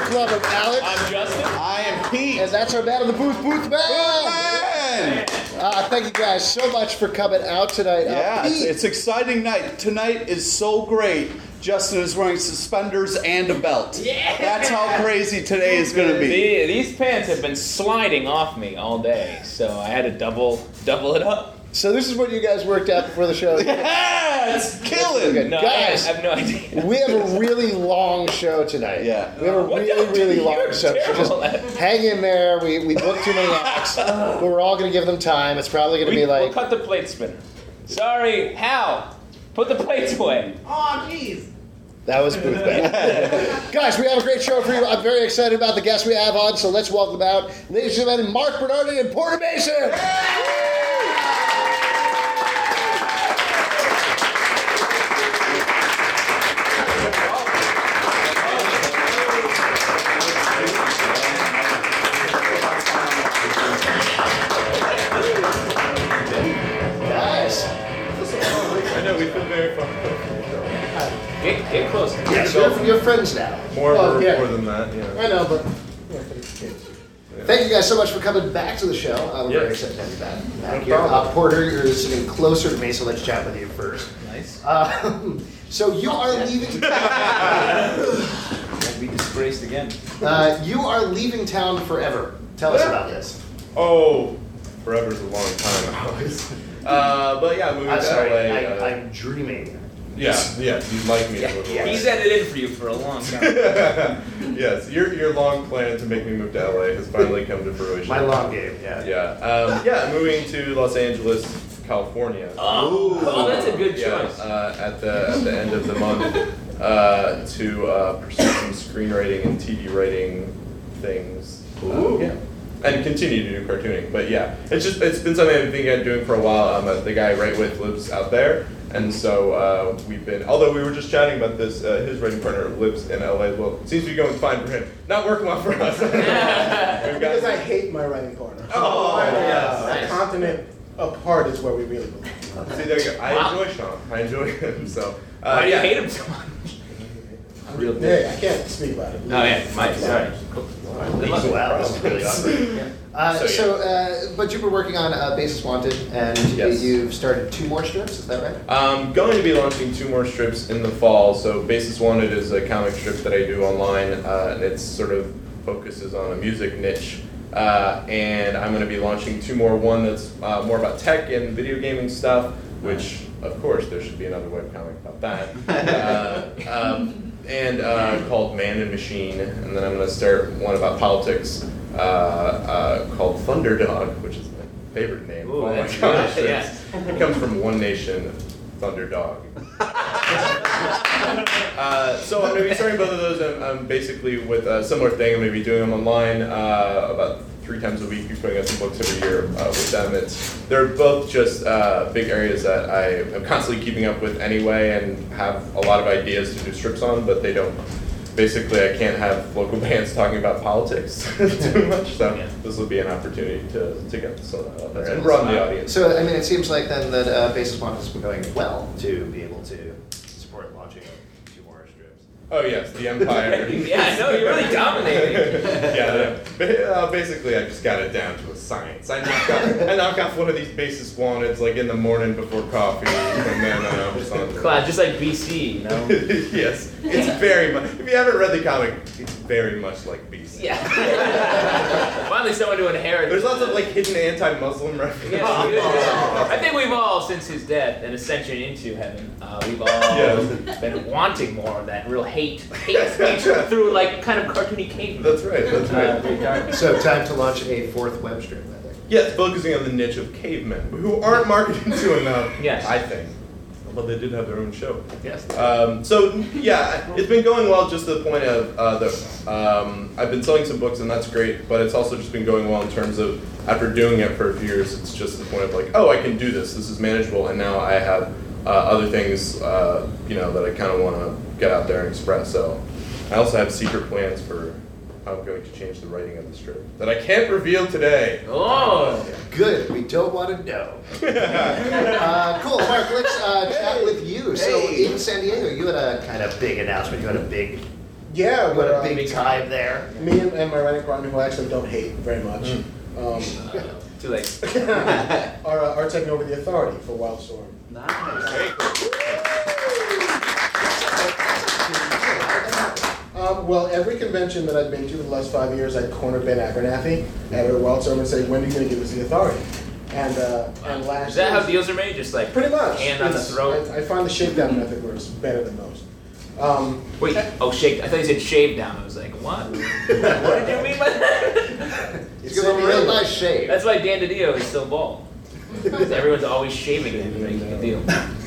Club of Alex. I'm Justin. I am Pete. And that's our Man of the Booth, Booth Man. Thank you guys so much for coming out tonight. Yeah, Pete. it's an exciting night. Tonight is so great. Justin is wearing suspenders and a belt. Yeah. That's how crazy today is going to be. These pants have been sliding off me all day, so I had to double it up. So this is what you guys worked out before the show. Yeah, it's killing. Okay. No, Guys, I have no idea. We have a really long show tonight. Yeah. We have a really long You're show. So terrible just at it. hang in there. We booked too many acts, but we're all going to give them time. It's probably going to be We'll like... cut the plate spinner. Sorry, Hal. Put the plates away. Oh, jeez. That was Booth Man. Guys, we have a great show for you. I'm very excited about the guests we have on, so let's welcome out, ladies and gentlemen, Mark Bernardi and Porter Mason. Guys. I know, we feel very fun. Get closer. Yes, you're friends now. More yeah. than that, yeah. I know, but... Thank you guys so much for coming back to the show. We're very Yes. excited to have you back No here. problem. Porter, you're sitting closer to me, so let's chat with you first. Nice. So you are leaving town. Won't be disgraced again. You are leaving town forever. Tell us about this. Oh, forever's a long time, Alex. But yeah, moving I'm to sorry, LA. I'm dreaming. Yeah, you'd like me to move away. He's had it in for you for a long time. Yes, your long plan to make me move to LA has finally come to fruition. My long game, yeah. Yeah, moving to Los Angeles, California. Oh, that's a good choice. At the end of the month to pursue some screenwriting and TV writing things. Yeah. And continue to do cartooning. But yeah, it's been something I've been thinking of doing for a while. The guy I write with lives out there. And so although we were just chatting about this, his writing partner lives in LA as well. Seems to be going fine for him. Not working well for us. Because I hate my writing partner. Nice. A continent apart is where we really belong. See, there you go. I enjoy Sean. I enjoy him. So Why do you hate him so much? Real Hey, I can't speak about it. Oh yeah, Mike. Sorry. Wow, this is really awesome. But you've been working on Basis Wanted, and Yes. you've started 2 more strips, is that right? I'm going to be launching 2 more strips in the fall. So Basis Wanted is a comic strip that I do online, and it sort of focuses on a music niche. And I'm going to be launching 2 more. One that's more about tech and video gaming stuff, which, of course, there should be another webcomic about that. And called Man and Machine. And then I'm going to start one about politics called Thunderdog, which is my favorite name. Ooh, Oh my that's gosh. good, yeah. It comes from One Nation, Thunderdog. So I'm going to be starting both of those. I'm basically with a similar thing. I'm going to be doing them online about 3 times a week. Be putting out some books every year with them. They're both just big areas that I am constantly keeping up with anyway, and have a lot of ideas to do strips on, but they don't. Basically, I can't have local bands talking about politics too much, so this will be an opportunity to get some out there and broaden the audience. So, I mean, it seems like then that Basis Wanted has been going well to be able to support launching 2 more strips. Oh yes, the Empire. Yeah, no, you're really dominating. Basically, I just got it down to a science. I knock off one of these Basis Wanteds like in the morning before coffee, and then I'm just on. Class, just like BC, you know? Yes, it's very much. If you haven't read the comic, it's very much like BC. Yeah. Finally, someone to inherit. There's lots of like hidden anti-Muslim references. I think we've all, since his death and ascension into heaven, we've all been wanting more of that real hate speech through like kind of cartoony cavemen. That's right. That's right. Very dark. So, time to launch a 4th web strip, I think. Yes, focusing on the niche of cavemen who aren't marketed to enough. Yes. I think. Although they did have their own show. Yes. So yeah, it's been going well. Just to the point of I've been selling some books and that's great, but it's also just been going well in terms of after doing it for a few years, it's just the point of like, oh, I can do this. This is manageable, and now I have other things that I kind of want to get out there and express. So I also have secret plans for how I'm going to change the writing of the strip that I can't reveal today. Oh. Good. We don't want to know. Cool. Mark, let's chat with you. So in San Diego, you had a kind of big announcement. You had a big Yeah, You got a but, big time there. me and my writing partner, who I actually don't hate very much, Too late. are taking over the authority for Wildstorm. Nice. Well, every convention that I've been to for the last 5 years, I'd corner Ben Abernathy at Wildstorm and say, "When are you going to give us the authority?" And last Is that year- how deals are made? Just like Pretty much. hand on the It's- throat? I find the shakedown method works better than most. Wait, shake. I thought you said shave down. I was like, what? What did you mean by that? It's a real nice shave. That's why Dan DiDio is still bald. Because everyone's always shaving him and making a deal.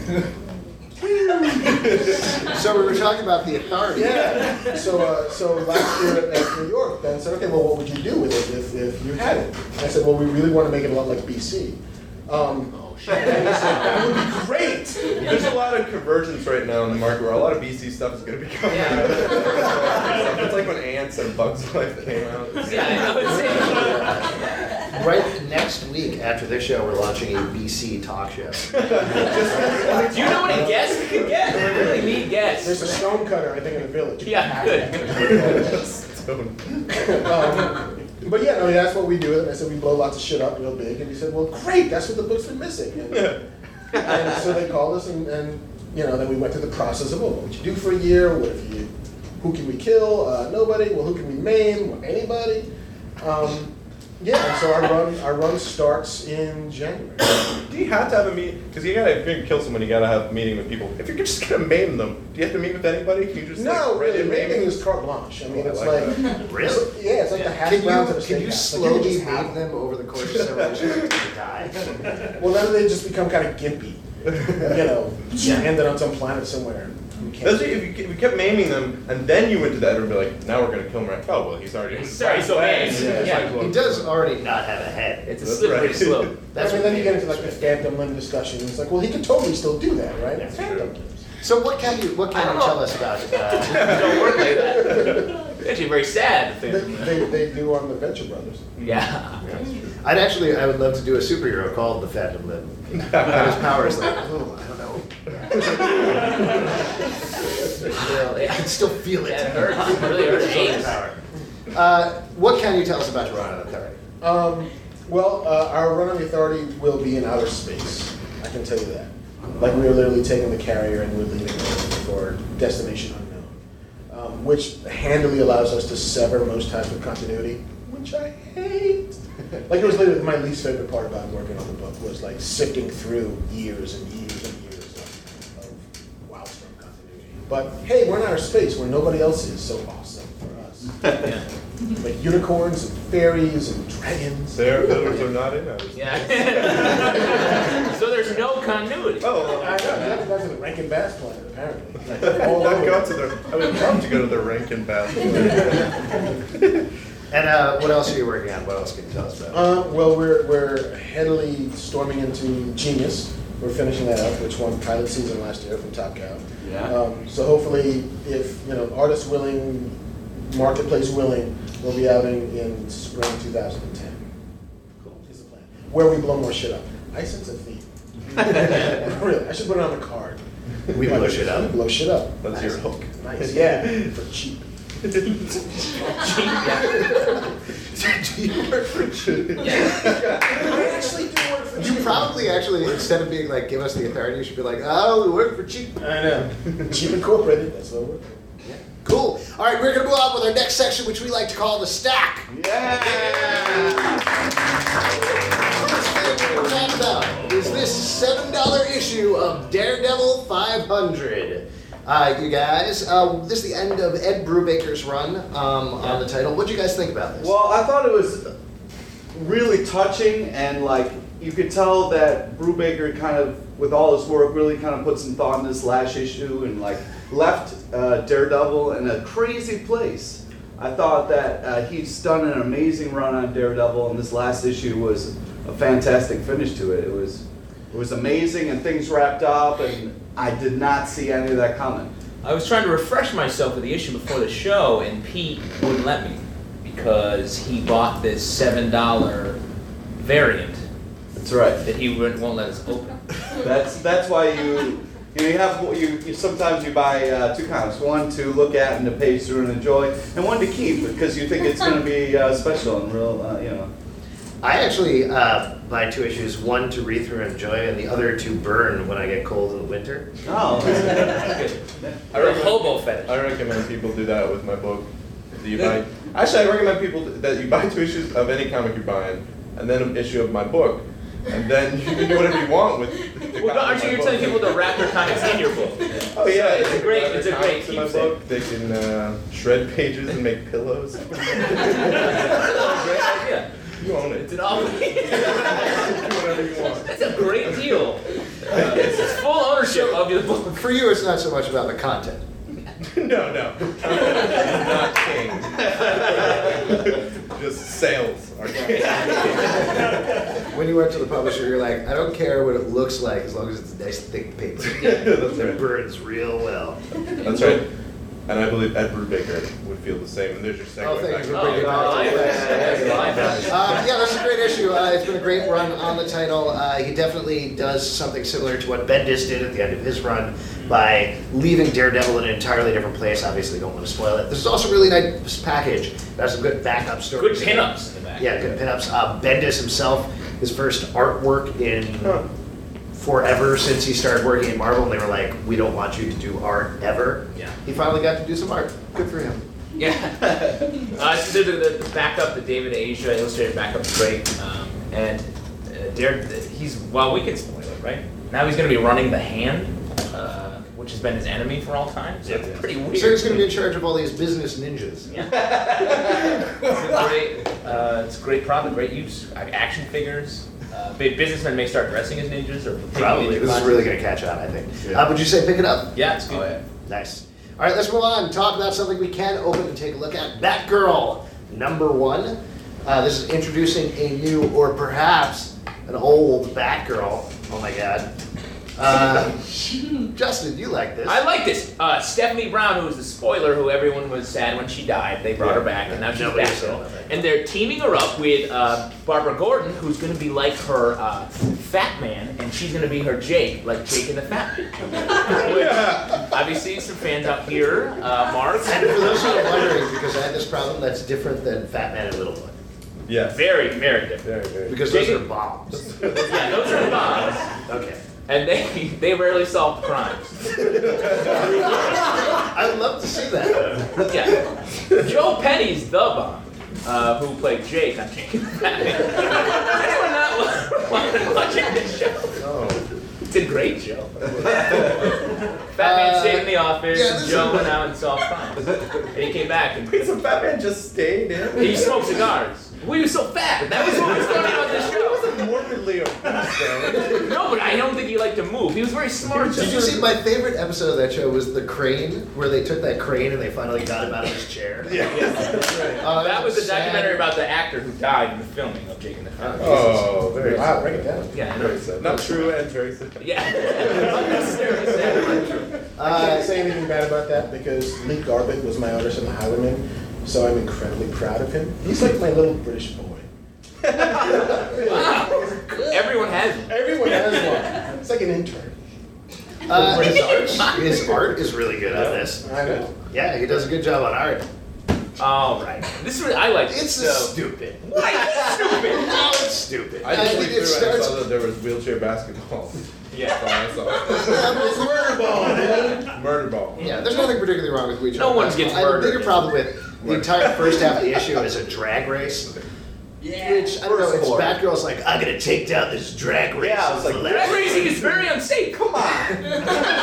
So we were talking about the authority. Yeah. So last year at New York, Ben said, "Okay, well, what would you do with it if you had it?" And I said, "Well, we really want to make it a lot like BC." And he said, "That would be great." There's a lot of convergence right now in the market where a lot of BC stuff is going to be coming out. It's like when Ants and Bugs Life came out. Yeah, I know. Right next week after this show, we're launching a BC talk show. Do you know what guests we could get? We really need guests. There's a stone cutter, I think, in the village. Yeah, good. But yeah, no, that's what we do. And I said we blow lots of shit up real big. And he said, "Well, great, that's what the book's been missing." And so they called us, and then we went through the process of, well, what would you do for a year? Who can we kill? Nobody. Well, who can we maim? Well, anybody. Yeah, and so our run starts in January. Do you have to have a meeting? Because if you're gonna kill someone, you gotta have a meeting with people. If you're just gonna maim them, do you have to meet with anybody? Can you just No, really, random maiming is carte blanche. I mean, it's like, Really? yeah, it's like the hash Can browns at a you steakhouse. slowly Like, you just have maim them over the course of several years until they die? Well, then they just become kind of gimpy. Stranded on some planet somewhere. We can't- That's if you kept maiming them, and then you went to the editor and be like, now we're gonna kill him, right? Oh well, he's already. Sorry, so bad. Yeah. He does already not have a head. It's a That's slippery right. slope. That's when then you get into like the phantom limb discussion. It's like, well, he could totally still do that, right? That's Phantom true. limbs. So what can you tell us about It don't work like that. It's actually very sad. They do on the Venture Brothers. Yeah. I would love to do a superhero called the Phantom Limb. And his power is like, oh, I don't know. I can still feel it. Yeah, it hurts. It really hurts. James. What can you tell us about your run on Authority? Well, our run on the Authority will be in outer space. I can tell you that. Like, we are literally taking the carrier and we're leaving Earth for destination unknown, which handily allows us to sever most ties with continuity, which I hate. Like, it was literally my least favorite part about working on the book was like sifting through years and years and years of Wildstorm continuity. But hey, we're in outer space where nobody else is, so awesome for us. Yeah. Like unicorns and fairies and dragons. Those are not in ours. Yeah. So there's no continuity. Oh, I know, you have to go to the Rankin Bass planet, apparently. I would love to go to the Rankin Bass. And what else are you working on? What else can you tell us about? Well, we're heavily storming into Genius. We're finishing that up, which won pilot season last year from Top Cow. Yeah. So hopefully, if artists willing, marketplace willing, we'll be out in spring 2010. Cool. Is the plan. Where we blow more shit up. I sense a theme. Really, I should put it on the card. We blow shit up. We blow shit up. That's your hook. Nice. Yeah. For cheap. Do you work for cheap? I actually do work for cheap. You probably actually, instead of being like, give us the authority, you should be like, oh, we work for cheap. I know. Cheap Incorporated. That's what we're doing. Cool. All right, we're going to move on with our next section, which we like to call the stack. Yeah. First thing we're talking about is this $7 issue of Daredevil 500. You guys, this is the end of Ed Brubaker's run on the title. What do you guys think about this? Well, I thought it was really touching, and like you could tell that Brubaker kind of, with all his work, really kind of put some thought in this last issue and like left Daredevil in a crazy place. I thought that he's done an amazing run on Daredevil, and this last issue was a fantastic finish to it. It was amazing, and things wrapped up, and I did not see any of that coming. I was trying to refresh myself with the issue before the show, and Pete wouldn't let me because he bought this $7 variant That's right. that he won't let us open. That's why You have you sometimes you buy two comics, one to look at and to page through and enjoy, and one to keep because you think it's going to be special and real, I actually buy 2 issues, one to read through and enjoy, and the other to burn when I get cold in the winter. Oh, Good. A hobo fetish. I recommend people do that with my book. Do you buy? Actually, I recommend people that you buy 2 issues of any comic you're buying, and then an issue of my book, and then you can do whatever you want with the Well, aren't you telling people to wrap their comics in your book? Oh yeah, It's a great in my keepsake. book. They can shred pages and make pillows. That's a great idea. You own it. It's an obligation. Do whatever you want. That's a great deal. It's full ownership of your book. For you, it's not so much about the content. No. Not king. Just sales are king. When you went to the publisher, you're like, I don't care what it looks like as long as it's nice thick paper. That's It right. burns real well. That's right. And I believe Ed Brubaker would feel the same. And there's your segue Oh, thank back you to for bringing the- that. Yeah, that's a great issue. It's been a great run on the title. He definitely does something similar to what Bendis did at the end of his run by leaving Daredevil in an entirely different place. Obviously, don't want to spoil it. This is also a really nice package. It has some good backup stories. Good pinups in the back. Yeah, good pinups. Bendis himself, his first artwork in forever since he started working in Marvel, and they were like, we don't want you to do art ever. Yeah. He finally got to do some art. Good for him. Yeah. So the backup, the David Asia illustrated backup is great. Well, we can spoil it, right? Now he's going to be running the Hand, which has been his enemy for all time. So it's pretty weird. So he's going to be in charge of all these business ninjas. Yeah. It's a great product, great use. Action figures. Big businessmen may start dressing as ninjas or Probably. This is really going to catch on, I think. Would you say pick it up? Yeah, it's good. Nice. All right, let's move on. Talk about something we can open and take a look at. Batgirl, #1. This is introducing a new, or perhaps an old Batgirl. Oh my God. Justin, you like this? I like this. Stephanie Brown, who was the spoiler, who everyone was sad when she died. They brought her back, and now she's Nobody saw Batgirl. that. And they're teaming her up with Barbara Gordon, who's going to be like her Fat Man, and she's going to be her Jake, like Jake and the Fat Man. Which, obviously, some fans out here, Mark. And for those who are wondering, because I had this problem, that's different than Fat Man and Little Boy. Yes. Very, very different. Very. Because those are bombs. Yeah, those are bombs. Okay. And they rarely solve crimes. I'd love to see that. Yeah. Joe Penny's the bomb, who played Jake on Jake and the Fat Man. Anyone not watching this show? Oh. It's a great show. Fat Man stayed in the office, yeah, this Joe is- went out and solved crimes. And he came back and Wait, so Batman just stayed in? he smoked cigars. We were so fat. That was what was funny about this He show. wasn't morbidly obese though. No, but I don't think he liked to move. He was very smart. Did you see my favorite episode of that show was the crane, where they took that crane and they finally got him out of his chair? That's right. That was a sad. documentary about the actor who died in the filming of Jake and the Fat Man. Oh, very Wow, sad. break it down. Yeah, I know. Very sad. Not true and very sad. Yeah. Unnecessarily sad, but true. I can't say anything bad about that because Lee Garbutt was my artist in The Highwaymen, so I'm incredibly proud of him. He's like my little British boy. Wow. Everyone has one. Everyone has one. It's like an intern. His art is really good on this. I know. Yeah, he does a good job on art. All right. This is I like. It's this, so. stupid. Why is it stupid? No, it's stupid. I just think went it through and I starts. saw that there was wheelchair basketball. Yeah. That's all I saw. Murder ball, man. Murder ball. Yeah, there's nothing particularly wrong with wheelchair. No one basketball. gets I have a murdered. bigger problem with the entire first half of the issue is a drag race. Yeah. Which, I don't know, First it's floor. Batgirl's like, I'm gonna take down this drag race. Yeah, it's like, Drag racing is very unsafe. Come on. Really?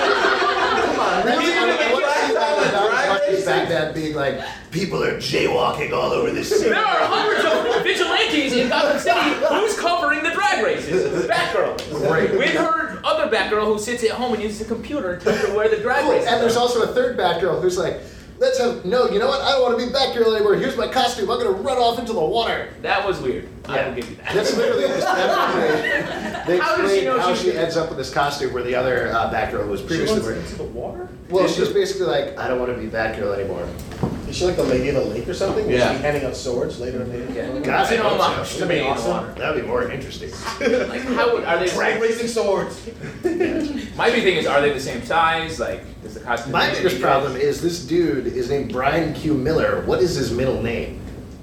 I want to see that without Batman being like, people are jaywalking all over this city. There are hundreds of vigilantes in Gotham City. Who's covering the drag races? Batgirl. Great. With her other Batgirl who sits at home and uses a computer and tells her where the drag Oh, races and there's are. also a third Batgirl who's like, no, you know what? I don't want to be Batgirl anymore. Here's my costume. I'm gonna run off into the water. That was weird. I will give you that. That's literally the they How does she explain know how she- she ends up with this costume where the other Batgirl was previously wearing. into the water? Well, she's basically like, I don't want to be Batgirl anymore. Is she like the lady of the lake or something? Will Yeah. she be handing out swords later in the Yeah. God, It's an I hope homage so. to That'd be Maiden awesome. Water. That'd be more interesting. Like, how would, are they? Drag racing swords. My big thing is, are they the same size? Like, does the costume? My biggest problem is this dude is named Brian Q. Miller. What is his middle name?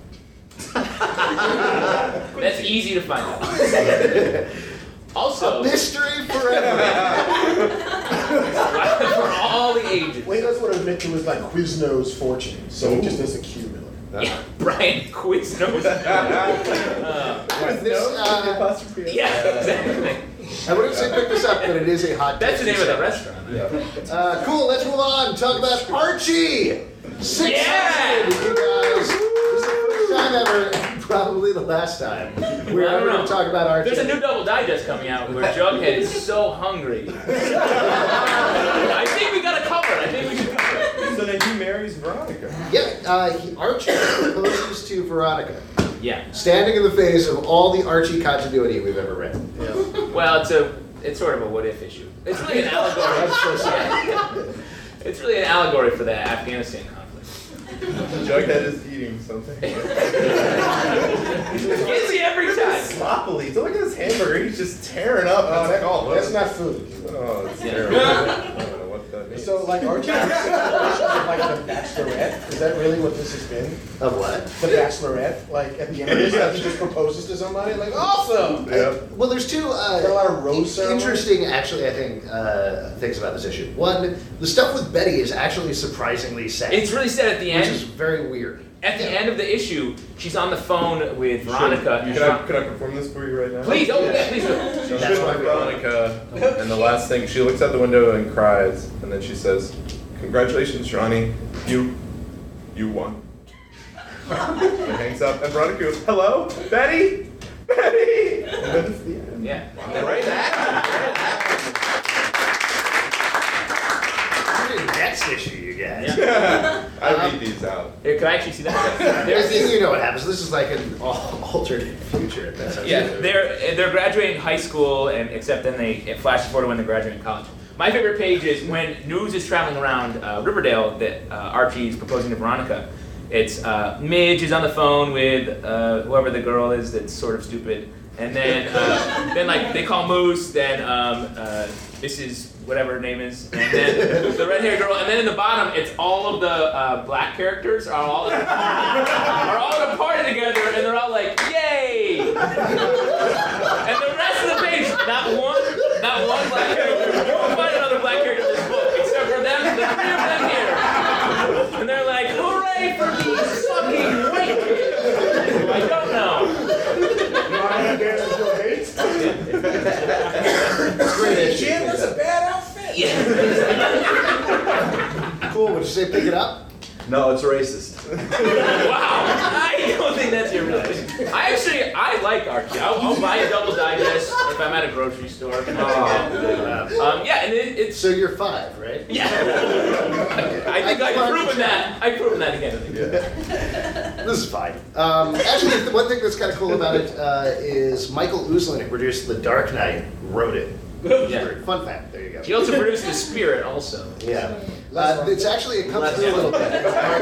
That's easy to find out. Also, A mystery forever. for all the ages. Well, he doesn't want to admit to his like Quiznos fortune, so he just does a Q Miller. Yeah, Brian Quiznos. This, Yeah, exactly. I wouldn't say pick this up, but it is a hot. That's the name of the tasty restaurant. cool. Let's move on. Talk about Archie. 600, Yeah! you guys. This is the first time ever, and probably the last time we're I don't ever going know. to talk about Archie. There's a new double digest coming out where Jughead is so hungry. I think we got to cover it. I think we should cover it. So then he marries Veronica. Yeah, Archie proposes to Veronica, Yeah. standing in the face of all the Archie continuity we've ever read. Well, it's sort of a what if issue. It's really an allegory. It's really an allegory for the Afghanistan conflict. Jughead is eating something. Gets you every time. Sloppily. Look at his hamburger. He's just tearing up. That's not food. Oh, it's Yeah. terrible. I don't know what that means. So, like, Archie has situations of, like, the Bachelorette. Is that really what this has been? Of what? The Bachelorette? Like, at the end of this, like, he just proposes to somebody? Like, awesome! Yeah. Well, there's two Got a lot of rose ceremony. interesting, actually, I think, things about this issue. One, the stuff with Betty is actually surprisingly sad. It's really sad at the which end. is very weird. At the end of the issue, she's on the phone with Veronica. and Can I perform this for you right now? Please, oh yeah, please do. So That's she's why with we- Veronica, and the last thing, she looks out the window and cries, and then she says, "Congratulations, Johnny, you won." And hangs up, and Veronica goes, "Hello, Betty, Betty." And then it's the end. Yeah. Right Next issue, you guys. I read these out. Here, can I actually see that? There's, you know what happens. This is like an alternate future. That's Yeah, they're graduating high school, and except then it flashes forward to when they're graduating college. My favorite page is when news is traveling around Riverdale that Archie is proposing to Veronica. It's Midge is on the phone with whoever the girl is that's sort of stupid, and then like they call Moose. Then this is whatever her name is, and then the red-haired girl, and then in the bottom it's all of the black characters are all at a party together, and they're all like, "Yay!" And the rest of the page, not one black character. You won't find another black character in this book except for them, the three of them here, and they're like, "Hooray for these fucking white kids!" I don't know. You want to dance with your mates? great issue. Jim, that's a bad outfit! Cool. Would you say pick it up? No, it's racist. Wow, I don't think that's your reaction. I like Archie. I'll buy a double digest if I'm at a grocery store. Yeah, and it's So you're 5, right? yeah. I think I've proven that. I've proven that again. This is fine. Actually, the one thing that's kind of cool about it is Michael Uslan, who produced The Dark Knight, wrote it. Yeah. Fun fact. There you go. He also produced The Spirit, also. Yeah. It's actually, it comes through a little bit.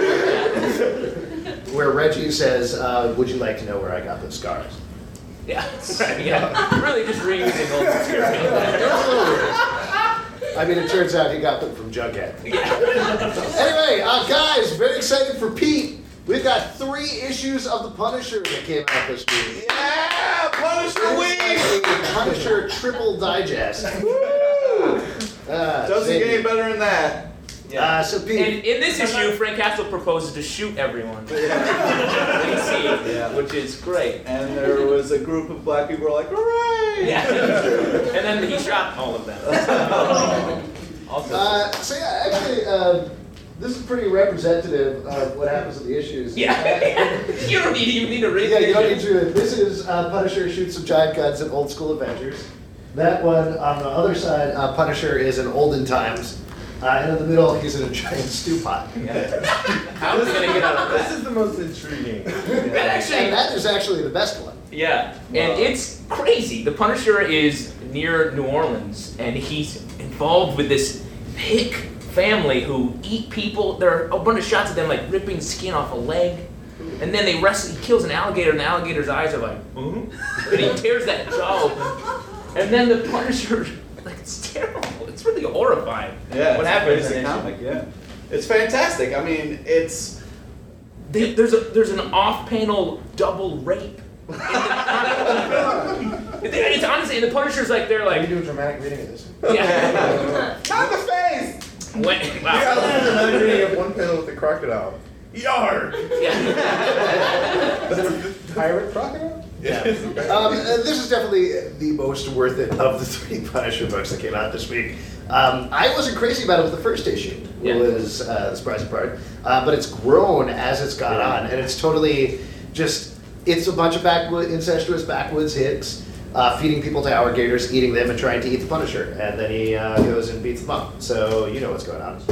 Where Reggie says, would you like to know where I got those scars? Yeah, right, yeah. Really just reusing old material. It's a little weird. I mean, it turns out he got them from Jughead. Anyway, guys, very excited for Pete. We've got 3 issues of The Punisher that came out this week. Yeah, Punisher It's a Punisher triple digest. Doesn't get any better than that. So Pete, And in this issue, Frank Castle proposes to shoot everyone that he sees, which is great. And there was a group of black people who were like, hooray! Yeah. And then he shot all of them. Also. so yeah, actually, this is pretty representative of what happens in the issues. Yeah. You don't even need to read Yeah, the you don't issue. need to. This is Punisher shoots some giant guns at old school Avengers. That one on the other side, Punisher is in olden times. And in the middle, he's in a giant stew pot. How is he gonna get out of This that? is the most intriguing. That actually, And that is actually the best one. yeah, and it's crazy. The Punisher is near New Orleans, and he's involved with this hick family who eat people. There are a bunch of shots of them like ripping skin off a leg. And then he kills an alligator, and the alligator's eyes are like, and he tears that jaw open. And then the Punisher, like, it's terrible. It's really horrifying. Yeah, what it's happens a in comic. Yeah, it's fantastic. I mean, it's there's an off-panel double rape. It's honestly, and the Punisher's like, they're Can like, you do a dramatic reading of this? yeah. cut the face. Wow. I'm reading up one panel with the crocodile. Yar! Yeah. Pirate crocodile? Yeah. This is definitely the most worth it of the 3 Punisher books that came out this week. I wasn't crazy about it with the first issue. Yeah. It was the surprising part. But it's grown as it's gone on, and it's totally just, it's a bunch of incestuous backwoods hicks feeding people to alligators, eating them, and trying to eat the Punisher. And then he goes and beats them up. So you know what's going on.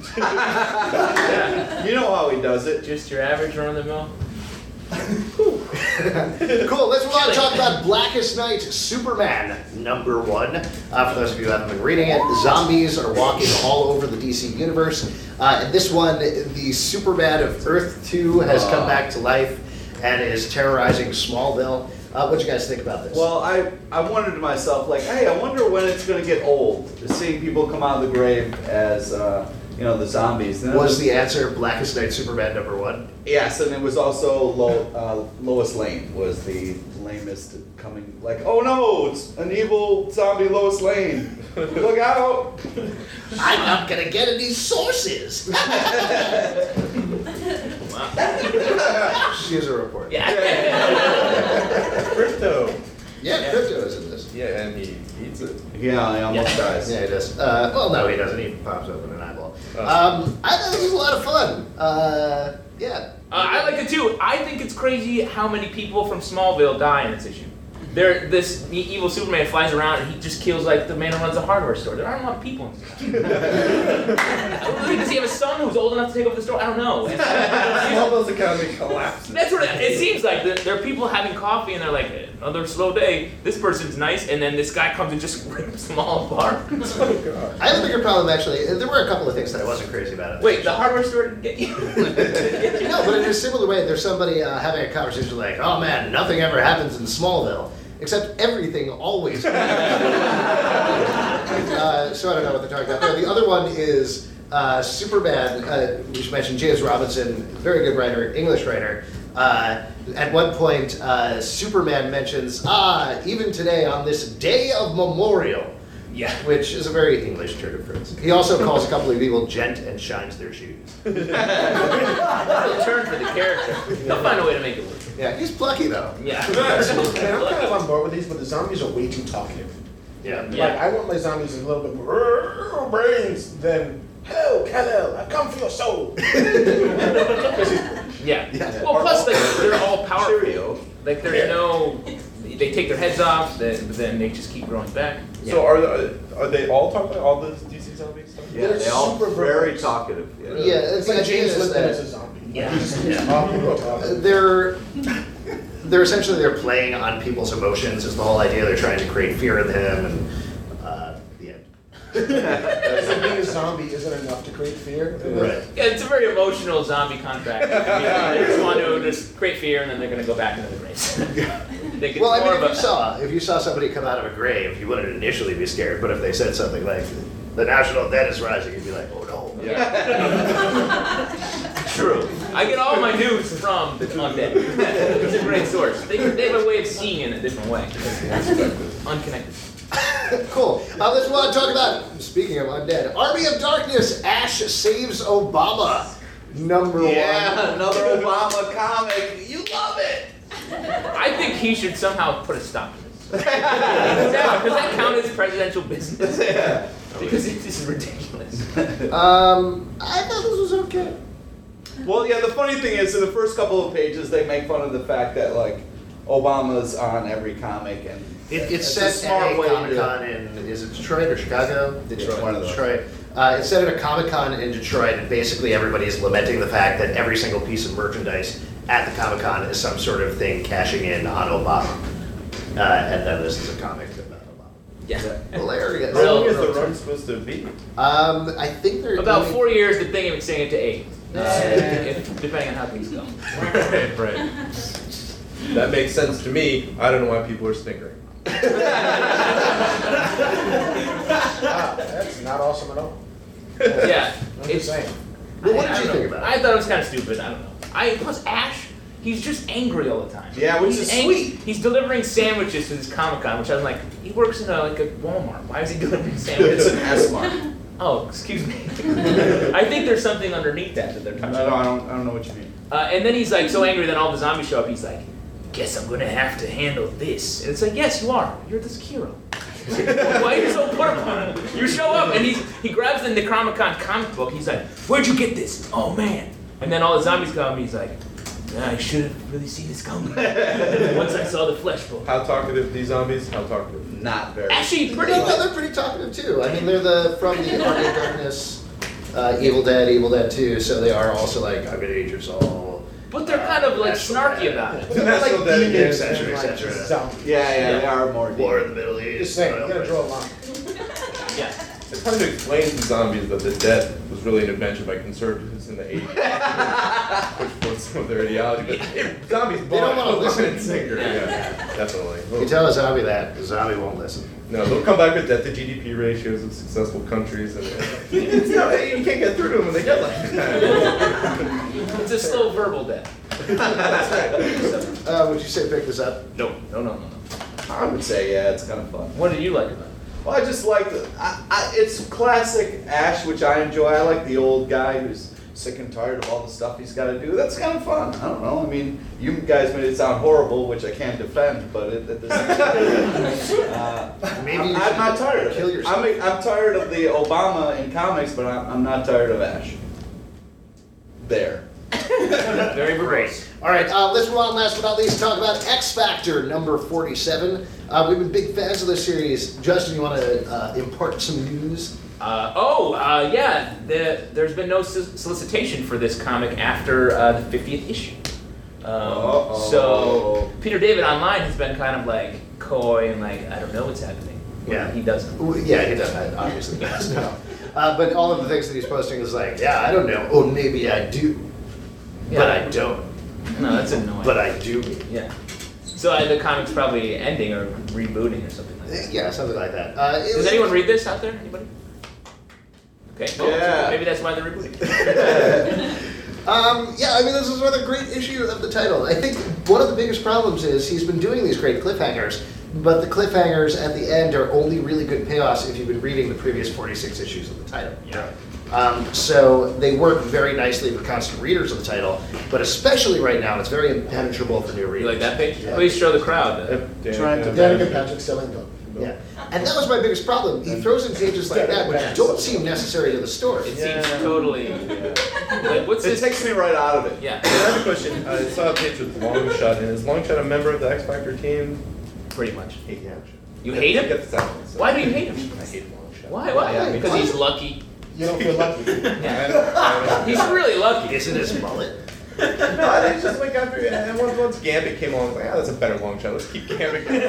You know how he does it. Just your average run-of-the-mill. Cool. Let's move on and talk about Blackest Night Superman #1. For those of you who haven't been reading it, zombies are walking all over the DC universe. In this one, the Superman of Earth 2 has come back to life and is terrorizing Smallville. What do you guys think about this? Well, I wondered to myself, like, hey, I wonder when it's going to get old, seeing people come out of the grave as, the zombies. And was the answer Blackest Night Superman #1? Yes, and it was also Lois Lane was the lamest coming, like, oh no, it's an evil zombie Lois Lane. Look out! I'm not gonna get any sources. She is a reporter. Yeah. Crypto. Yeah, Crypto is in this. Yeah, and he eats it. Yeah, he almost dies. Yeah, he does. Well, no, he doesn't. He pops open an eyeball. I thought this was a lot of fun. Yeah. I like it too. I think it's crazy how many people from Smallville die in this issue. This evil Superman flies around and he just kills like the man who runs a hardware store. There aren't a lot of people in this. Does he have a son who's old enough to take over the store? I don't know. Smallville's economy collapses. That's what it seems like. There are people having coffee and they're like, another slow day. This person's nice, and then this guy comes and just rips them all apart. Oh god. I have a bigger problem actually. There were a couple of things that I wasn't crazy about. In this Wait, issue. the hardware store didn't get you? No, but in a similar way, there's somebody having a conversation like, "Oh man, nothing ever happens in Smallville." Except everything always. So I don't know what they're talking about there. The other one is Superman. We should mention James Robinson, very good writer, English writer. At one point, Superman mentions, even today on this day of memorial. Yeah. Which is a very English turn of phrase. He also calls a couple of people gent and shines their shoes. Turn for the character. They'll find a way to make it work. Yeah, he's plucky though. Yeah. And I'm kind of on board with these, but the zombies are way too talkative. Yeah. Yeah. Like, I want my zombies a little bit more brains than, hello, Kal-El, I come for your soul. Yeah. Yeah. Well, plus they're all powerful. Cheerio. Like there's no, they take their heads off, then they just keep growing back. So are they all talking all the DC zombie stuff? Yeah, They're they all super very verbose. talkative. Yeah. Yeah, It's like the idea James is Lipton that as a zombie. Yeah. They're essentially playing on people's emotions is the whole idea. They're trying to create fear in them, and the end. So being a zombie isn't enough to create fear. Right. Yeah, it's a very emotional zombie contract. They just want to just create fear, and then they're going to go back into the graves. Think it's Well, I more mean, of if you saw somebody come out of a grave, you wouldn't initially be scared. But if they said something like "the national debt is rising," you'd be like, "Oh no." True. I get all my news from the Undead. It's a great source. They have a way of seeing it in a different way. Unconnected. Cool. Let's move on and talk about, speaking of undead, Army of Darkness, Ash Saves Obama, #1. Yeah, another Obama comic. You love it. I think he should somehow put a stop to this. Does that count as presidential business? Yeah. Because it's just ridiculous. I thought this was okay. Well, yeah, the funny thing is, in the first couple of pages, they make fun of the fact that, like, Obama's on every comic, and It's a set at a way Comic-Con in, is it Detroit or Chicago? Detroit. One of those. Detroit. It's set at a Comic-Con in Detroit, and basically everybody is lamenting the fact that every single piece of merchandise at the Comic-Con is some sort of thing cashing in on Obama. And then this is a comic about Obama. Yeah. Hilarious. How long is So- the run supposed to be? I think they're About doing- 4 years, the thing extending it to 8. Depending on how things go. Right. That makes sense to me. I don't know why people are snickering. Wow, that's not awesome at all. Yeah. I'm just saying. Well, what I did you don't think know. about it? I thought it was kind of stupid. I don't know. Plus Ash, he's just angry all the time. Yeah, which He's is angry. sweet. He's delivering sandwiches to this Comic-Con, which I was like, he works in a Walmart. Why is he delivering sandwiches? It's an S mark. Oh, excuse me. I think there's something underneath that they're touching. I don't know what you mean. And then he's like so angry that all the zombies show up. He's like, guess I'm gonna have to handle this. And it's like, yes, you are. You're the hero. Why are you so put upon? You show up and he grabs the Necronomicon comic book. He's like, where'd you get this? Oh man. And then all the zombies come. He's like, I should have really seen this coming. Once I saw the flesh book. How talkative these zombies? How talkative? Not very. Actually, pretty. No, they're pretty talkative too. I mean, they're from the Army of Darkness, Evil Dead 2, so they are also like, I'm gonna age us all. But they're kind of like snarky about it. They're like National Dead demons, again. etc., Like, etc. zombie. Yeah, they are more. War in the Middle East. Just saying, you gotta draw a line. Yeah. It's hard to explain to zombies that the dead was really an invention by conservatives in the 80s, which was some of their ideology. But zombies They don't wanna bought listen. and Singer. Yeah, definitely. You tell a zombie that, the zombie won't listen. No, they'll come back with debt to GDP ratios of successful countries, and it's not, you can't get through to them when they get like that. It's a slow verbal death. Would you say pick this up? No. I would say yeah, it's kind of fun. What did you like about it? Well, I just like it's classic Ash, which I enjoy. I like the old guy who's sick and tired of all the stuff he's got to do. That's kind of fun. I don't know. I mean, you guys made it sound horrible, which I can't defend, but at the same time, Maybe you I'm should not tired of kill it. yourself. I'm tired of the Obama in comics, but I'm not tired of Ash. There. Very verbose. All right, let's move on. Last but not least, talk about X Factor number 47. We've been big fans of this series. Justin, you want to impart some news? Yeah. There's been no solicitation for this comic after the 50th issue. So Peter David online has been kind of like coy and like, I don't know what's happening. Yeah. He doesn't. Well, yeah, he does. Obviously, he does know. But all of the things that he's posting is like, yeah, I don't know. Oh, maybe I do, but I don't. No, that's annoying. But I do. Yeah. So the comic's probably ending or rebooting or something like that. Yeah, something like that. Does anyone read this out there? Anybody? Okay. Well, Yeah. Maybe that's why they're rebooting. Yeah, I mean, this is another great issue of the title. I think one of the biggest problems is he's been doing these great cliffhangers, but the cliffhangers at the end are only really good payoffs if you've been reading the previous 46 issues of the title. Yeah. So they work very nicely with constant readers of the title, but especially right now, it's very impenetrable for new You readers. like that page? Yeah. Please show the crowd. Trying to- Danica Patrick selling dope. Yeah, and that was my biggest problem. He throws in pages like that, which don't seem necessary to the story. It seems totally. Like, what's It this? takes me right out of it. Yeah. I have a question. I saw a page with Longshot, and is Longshot a member of the X Factor team? Pretty much. Hate Longshot. You hate him? Get the sentence. Why do you hate him? I hate Longshot. Why? Yeah, Because why? he's lucky. You don't feel lucky. He's really lucky. Isn't his mullet? No, I think it's just like after, and once Gambit came along, I was like, that's a better long shot. Let's keep Gambit going.